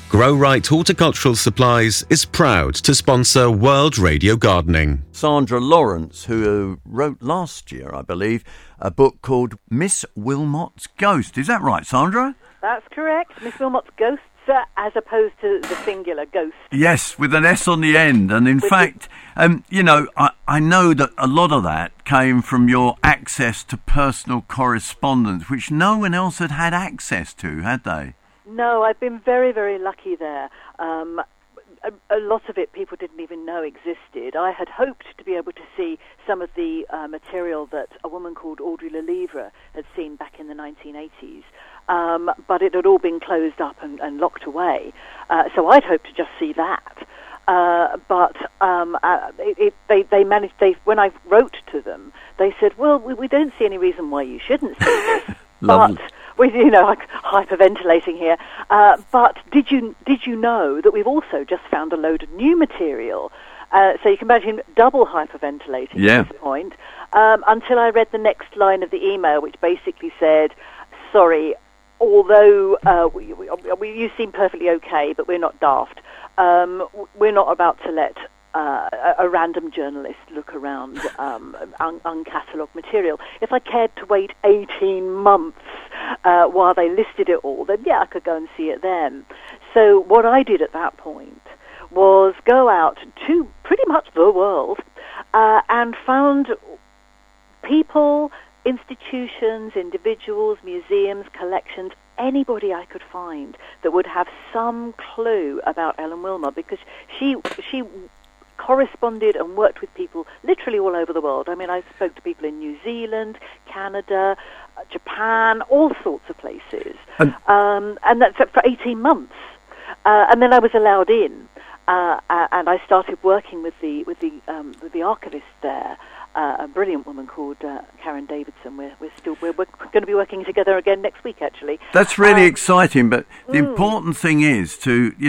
Grow Right Horticultural Supplies is proud to sponsor World Radio Gardening. Sandra Lawrence, who wrote last year, I believe, a book called Miss Wilmot's Ghost. Is that right, Sandra? That's correct. Miss Wilmot's Ghosts, as opposed to the singular ghost. Yes, with an S on the end. And in fact, you know, I know that a lot of that came from your access to personal correspondence, which no one else had access to, had they? No, I've been very, very lucky there. A lot of it people didn't even know existed. I had hoped to be able to see some of the material that a woman called Audrey Lelivre had seen back in the 1980s, but it had all been closed up and locked away. So I'd hoped to just see that. But they managed. When I wrote to them, they said, "Well, we don't see any reason why you shouldn't see this." But with, you know, like hyperventilating here. But did you know that we've also just found a load of new material? So you can imagine double hyperventilating at this point. Until I read the next line of the email, which basically said, "Sorry, although you seem perfectly okay, but we're not daft. We're not about to let a random journalist look around uncatalogued material. If I cared to wait 18 months while they listed it all, then yeah, I could go and see it then." So what I did at that point was go out to pretty much the world and found people, institutions, individuals, museums, collections, anybody I could find that would have some clue about Ellen Wilmot, because she corresponded and worked with people literally all over the world. I mean, I spoke to people in New Zealand, Canada, Japan, all sorts of places, and that's for 18 months. And then I was allowed in, and I started working with the archivist there, a brilliant woman called Karen Davidson. We're going to be working together again next week, actually. That's really exciting. But the important thing is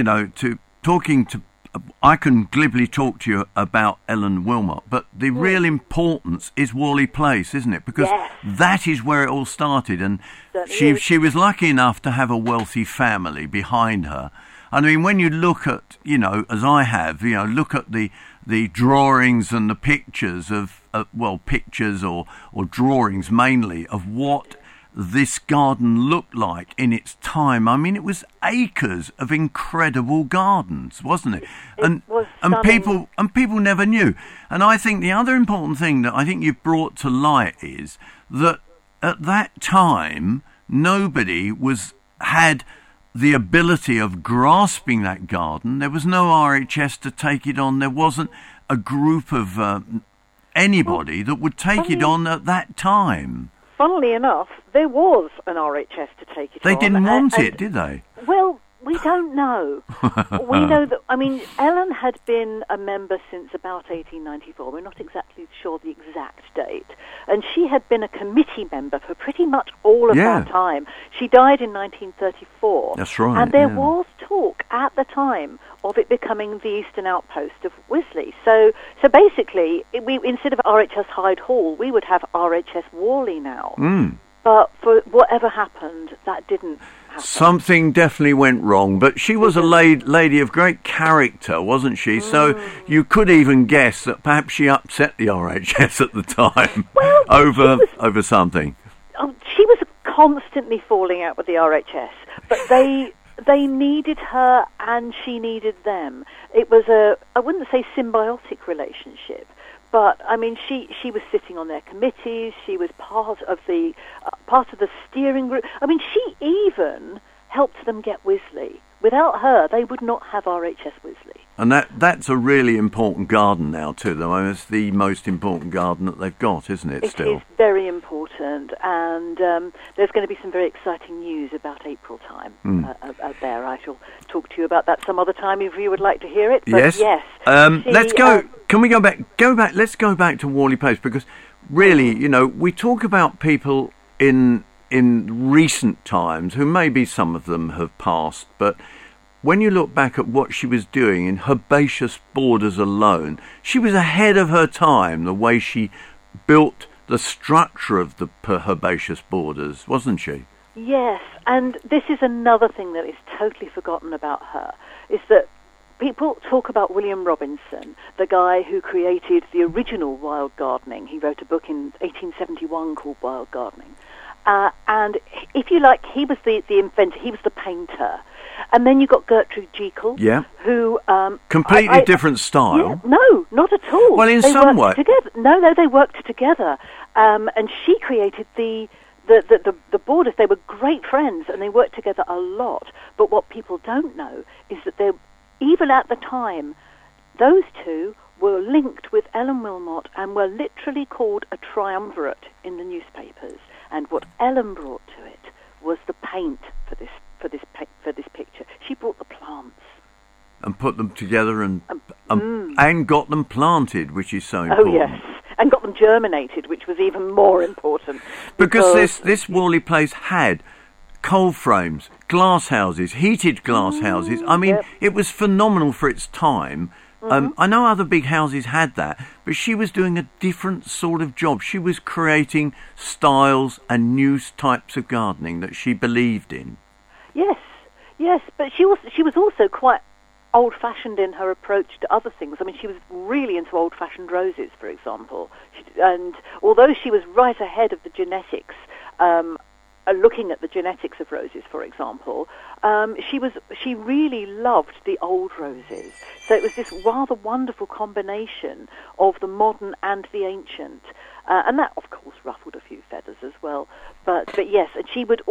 I can glibly talk to you about Ellen Wilmot, but the real importance is Worley Place, isn't it? Because that is where it all started, and she was lucky enough to have a wealthy family behind her. And I mean, when you look at, you know, as I have, you know, look at the drawings and the pictures of, pictures or drawings mainly of what this garden looked like in its time. I mean, it was acres of incredible gardens, wasn't it? And people never knew. And I think the other important thing that I think you've brought to light is that at that time nobody had the ability of grasping that garden. There was no RHS to take it on. There wasn't a group of anybody that would take it on at that time. Funnily enough, there was an RHS to take it on. They didn't want it, did they? Well, we don't know. We know that, I mean, Ellen had been a member since about 1894. We're not exactly sure the exact date. And she had been a committee member for pretty much all of that time. She died in 1934. That's right. And there was talk at the time of it becoming the eastern outpost of Wisley. So basically, instead of RHS Hyde Hall, we would have RHS Worley now. But for whatever happened, that didn't happen. Something definitely went wrong, but she was a lady of great character, wasn't she? So you could even guess that perhaps she upset the RHS at the time over something. She was constantly falling out with the RHS, but they needed her and she needed them. It was I wouldn't say symbiotic relationship, but I mean, she was sitting on their committees. She was part of the steering group. I mean, she even helped them get Wisley. Without her, they would not have RHS Wisley. And that's a really important garden now to them. I mean, it's the most important garden that they've got, isn't it? Still, it is very important, and there's going to be some very exciting news about April time there. I shall talk to you about that some other time if you would like to hear it. But yes. Let's go. Can we go back? Let's go back to Worley Place, because really, you know, we talk about people in recent times who maybe some of them have passed, but when you look back at what she was doing in herbaceous borders alone, she was ahead of her time, the way she built the structure of the herbaceous borders, wasn't she? Yes, and this is another thing that is totally forgotten about her, is that people talk about William Robinson, the guy who created the original wild gardening. He wrote a book in 1871 called Wild Gardening. And if you like, he was the inventor, he was the painter. And then you got Gertrude Jekyll, who... completely different style. Yeah, no, not at all. Well, in some way... No, they worked together. And she created the borders. They were great friends, and they worked together a lot. But what people don't know is that even at the time, those two were linked with Ellen Wilmot and were literally called a triumvirate in the newspapers. And what Ellen brought to it was the paint for this picture. She brought the plants and put them together and got them planted, which is so important. Oh yes, and got them germinated, which was even more important. Because this Worley Place had coal frames, glass houses, heated glass houses. I mean, it was phenomenal for its time. I know other big houses had that, but she was doing a different sort of job. She was creating styles and new types of gardening that she believed in. Yes, but she was also quite old-fashioned in her approach to other things. I mean, she was really into old-fashioned roses, for example. And although she was right ahead of the genetics, looking at the genetics of roses, for example, she really loved the old roses. So it was this rather wonderful combination of the modern and the ancient. And that, of course, ruffled a few feathers as well. But yes, and she was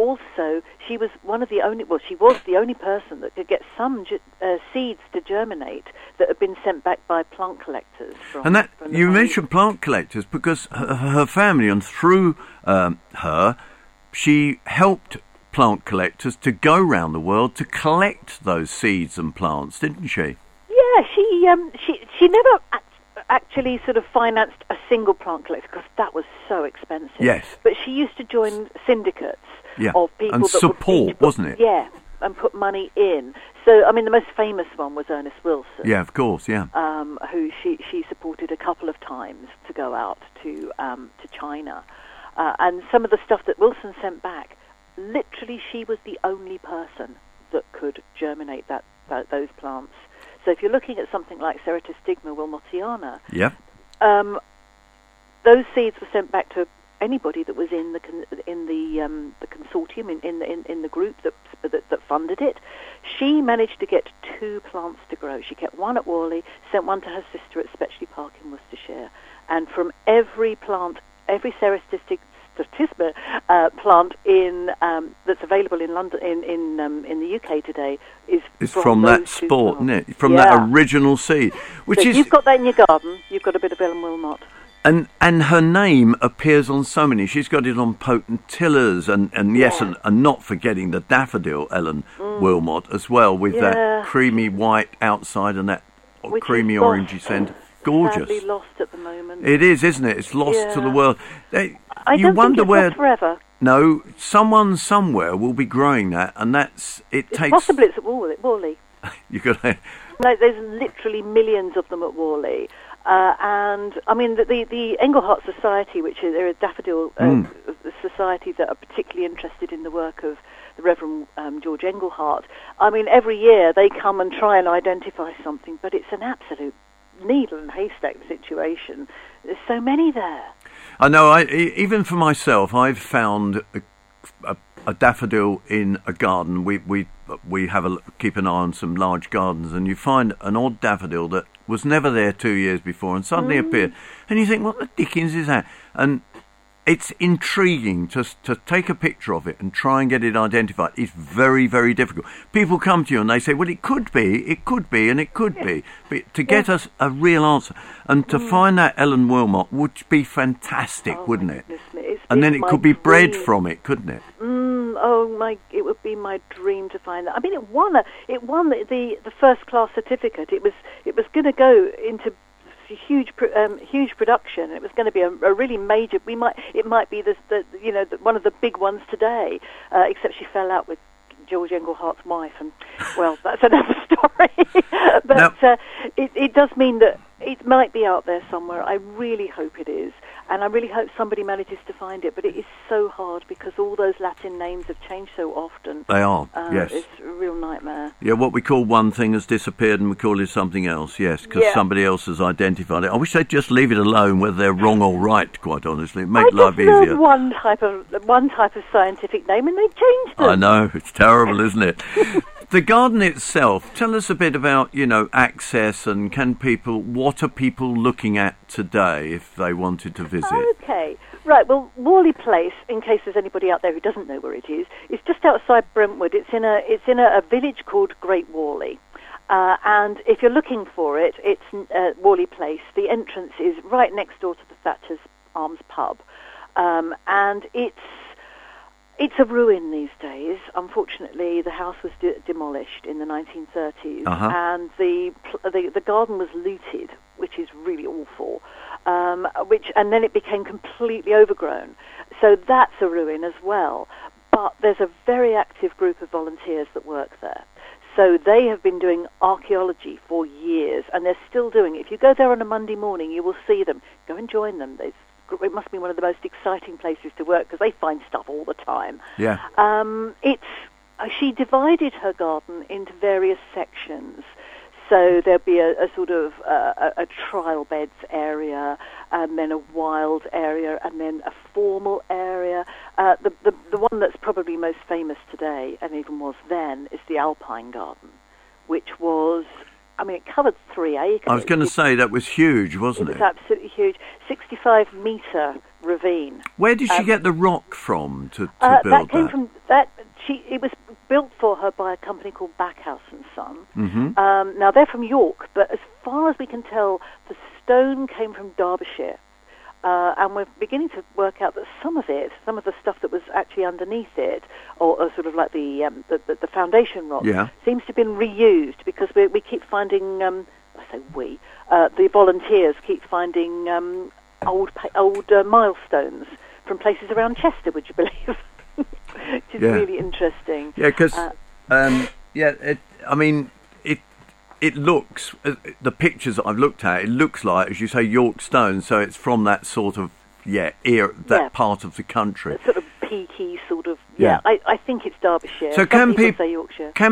the only person that could get some seeds to germinate that had been sent back by plant collectors. You mentioned plant collectors because her family, and through her, she helped plant collectors to go around the world to collect those seeds and plants, didn't she? Yeah, she never actually sort of financed a single plant collector because that was so expensive. Yes. But she used to join syndicates of people and that support, wasn't it? Yeah, and put money in. So, I mean, the most famous one was Ernest Wilson. Yeah, of course, yeah. Who she supported a couple of times to go out to China. And some of the stuff that Wilson sent back, literally she was the only person that could germinate those plants. So if you're looking at something like Ceratostigma wilmotiana, those seeds were sent back to anybody that was in the consortium in the group that funded it. She managed to get 2 plants to grow. She kept one at Worley, sent one to her sister at Spetchley Park in Worcestershire, and from every plant, every Ceratostigma plant that's available in London, in the UK today, is from that sport, isn't it? From that original seed, which so is. You've got that in your garden. You've got a bit of Ellen Wilmot. And her name appears on so many. She's got it on potentillers and not forgetting the daffodil Ellen Wilmot as well, with that creamy white outside and that creamy orangey centre. Gorgeous. Sadly lost at the moment. It is, isn't it? It's lost to the world. I don't think it's lost forever. No, someone somewhere will be growing that, and possibly it's at Worley. You got to. There's literally millions of them at Worley. And I mean, the Engelhardt Society, which is a daffodil society that are particularly interested in the work of the Reverend George Engelhardt. I mean, every year they come and try and identify something, but it's an absolute needle and haystack situation. There's so many there. I know. Even for myself, I've found a daffodil in a garden. We keep an eye on some large gardens, and you find an odd daffodil that was never there 2 years before and suddenly appeared, and you think, what the dickens is that? And it's intriguing to take a picture of it and try and get it identified. It's very, very difficult. People come to you and they say, well, it could be, and it could be. But to get us a real answer and to find that Ellen Wilmot would be fantastic, wouldn't it? And then it could be bred from it, couldn't it? It would be my dream to find that. I mean, it won the first class certificate. It was going to go into huge production. It was going to be a really major. It might be one of the big ones today. Except she fell out with George Engelhardt's wife, and well, that's another story. But it does mean that it might be out there somewhere. I really hope it is. and I really hope somebody manages to find it. But it is so hard because all those Latin names have changed so often. They are, yes. It's a real nightmare. Yeah, what we call one thing has disappeared and we call it something else, yes, because somebody else has identified it. I wish they'd just leave it alone, whether they're wrong or right, quite honestly. It'd make life easier. I just learned one type of scientific name and they changed them. I know, it's terrible, isn't it? The garden itself, tell us a bit about, access and what are people looking at today if they wanted to visit? Okay, right, well, Worley Place, in case there's anybody out there who doesn't know where it is just outside Brentwood. It's in a village called Great Worley. And if you're looking for it, it's Worley Place. The entrance is right next door to the Thatcher's Arms pub. And it's a ruin these days. Unfortunately, the house was demolished in the 1930s, and the garden was looted, which is really awful. And then it became completely overgrown. So that's a ruin as well. But there's a very active group of volunteers that work there. So they have been doing archaeology for years, and they're still doing it. If you go there on a Monday morning, you will see them. Go and join them. It must be one of the most exciting places to work because they find stuff all the time. Yeah. She divided her garden into various sections. So there'll be a sort of a trial beds area, and then a wild area, and then a formal area. The one that's probably most famous today, and even was then, is the Alpine Garden, which was... it covered 3 acres. I was going to say, that was huge, wasn't it? It was absolutely huge. 65-metre ravine. Where did she get the rock from to build that? Came from that. It was built for her by a company called Backhouse and Son. Mm-hmm. Now, they're from York, but as far as we can tell, the stone came from Derbyshire. And we're beginning to work out that some of the stuff that was actually underneath it, or sort of like the foundation rock, seems to have been reused because we keep finding, the volunteers keep finding old milestones from places around Chester, would you believe? Which is really interesting. Yeah, because, it looks, the pictures that I've looked at, it looks like, as you say, York stone, so it's from that sort of, era, part of the country. That sort of peaky sort of, I think it's Derbyshire. So can people say Yorkshire. Can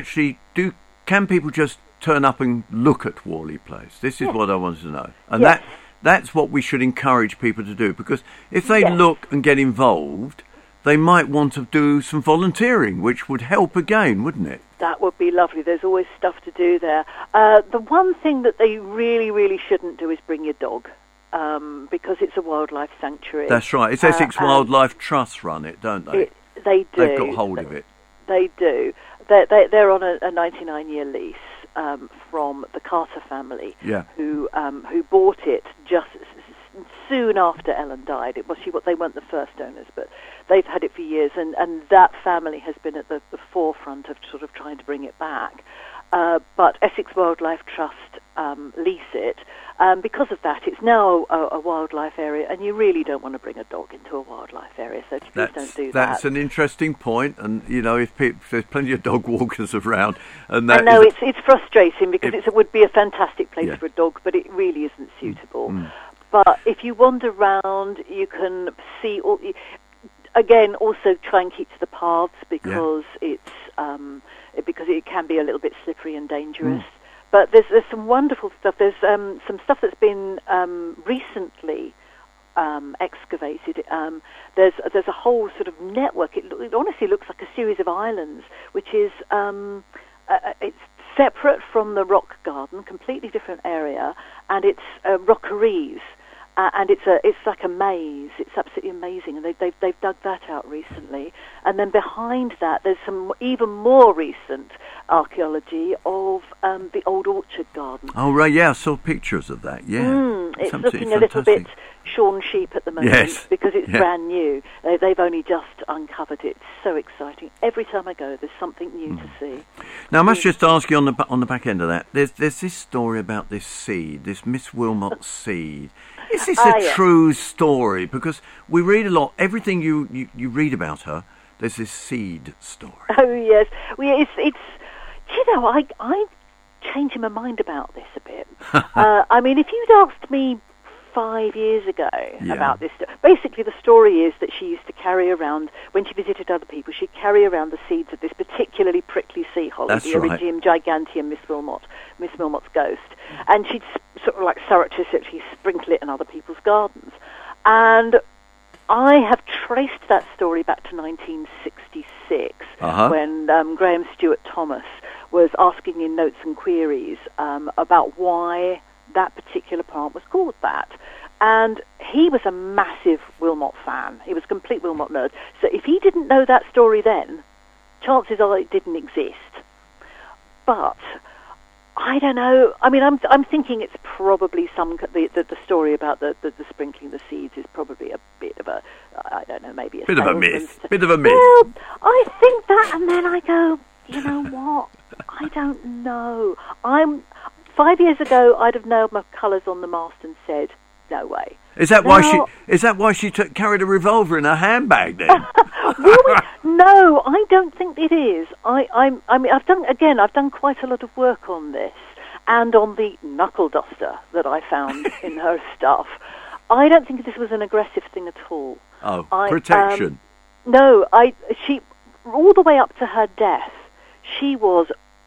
people just turn up and look at Worley Place? This is what I wanted to know. And that's what we should encourage people to do, because if they look and get involved, they might want to do some volunteering, which would help again, wouldn't it? That would be lovely. There's always stuff to do there. The one thing that they really, really shouldn't do is bring your dog, because it's a wildlife sanctuary. That's right. It's Essex Wildlife Trust run it, don't they? They do. They've got hold of it. They do. They're on a 99-year lease from the Carter family, who bought it just soon after Ellen died. They weren't the first owners, but they've had it for years, and that family has been at the forefront of sort of trying to bring it back. But Essex Wildlife Trust lease it. Because of that, it's now a wildlife area, and you really don't want to bring a dog into a wildlife area, so please don't do that. That's an interesting point, and if there's plenty of dog walkers around, and I know it's frustrating because it would be a fantastic place for a dog, but it really isn't suitable. But if you wander around, you can see again, also try and keep to the paths because because it can be a little bit slippery and dangerous. But there's some wonderful stuff. There's some stuff that's been recently excavated. There's a whole sort of network. It honestly looks like a series of islands, which is it's separate from the rock garden, completely different area, and it's rockeries. And it's like a maze. It's absolutely amazing, and they've dug that out recently. And then behind that, there's some even more recent archaeology of the old orchard garden. Oh right, I saw pictures of that. It's looking a little bit shorn sheep at the moment because it's brand new. They've only just uncovered it. It's so exciting. Every time I go, there's something new to see. Now I must just ask you on the back end of that. There's this story about this seed, this Miss Wilmot seed. Is this a true story? Because we read a lot. Everything you read about her, there's this seed story. Oh yes, it's I changing my mind about this a bit. If you'd asked me 5 years ago about this. Basically, the story is that she used to carry around, when she visited other people, she'd carry around the seeds of this particularly prickly sea holly, the Eryngium giganteum, Miss Wilmot's ghost. And she'd sort of like surreptitiously sprinkle it in other people's gardens. And I have traced that story back to 1966, when Graham Stewart Thomas was asking in Notes and Queries about why that particular plant was called that. And he was a massive Wilmot fan. He was a complete Wilmot nerd. So if he didn't know that story then, chances are it didn't exist. But I don't know. I mean, I'm thinking it's probably the story about the sprinkling the seeds is probably a bit of a, I don't know, maybe a bit of a myth. Bit of a myth. Well, I think that, and then I go, you know what? I don't know. 5 years ago, I'd have nailed my colours on the mast and said, no way. Is that why she carried a revolver in her handbag then? No, I don't think it is. I mean, I've done quite a lot of work on this and on the knuckle duster that I found in her stuff. I don't think this was an aggressive thing at all. Oh, protection. No, she all the way up to her death, she was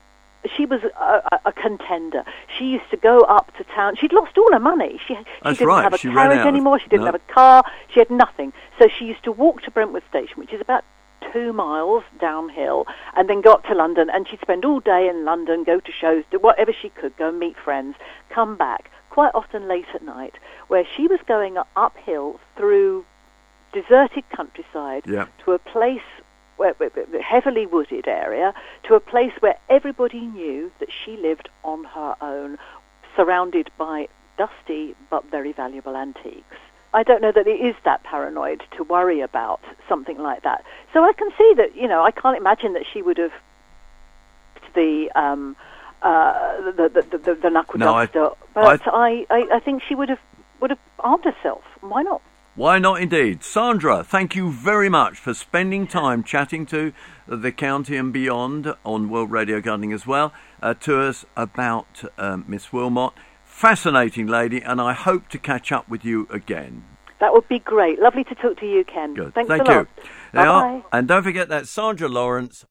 a contender. She used to go up to town. She'd lost all her money. She didn't have a carriage anymore. She didn't have a car. She had nothing. So she used to walk to Brentwood Station, which is about 2 miles downhill, and then got to London. And she'd spend all day in London, go to shows, do whatever she could, go and meet friends, come back, quite often late at night, where she was going uphill through deserted countryside to a place, heavily wooded area, to a place where everybody knew that she lived on her own, surrounded by dusty but very valuable antiques. I don't know that it is that paranoid to worry about something like that. So I can see that, I can't imagine that she would have the knuckle duster, but I think she would have armed herself. Why not? Why not indeed? Sandra, thank you very much for spending time chatting to the county and beyond on World Radio Gardening as well, to us about Miss Wilmot. Fascinating lady, and I hope to catch up with you again. That would be great. Lovely to talk to you, Ken. Good. Thank you. Lot. Bye-bye. And don't forget that Sandra Lawrence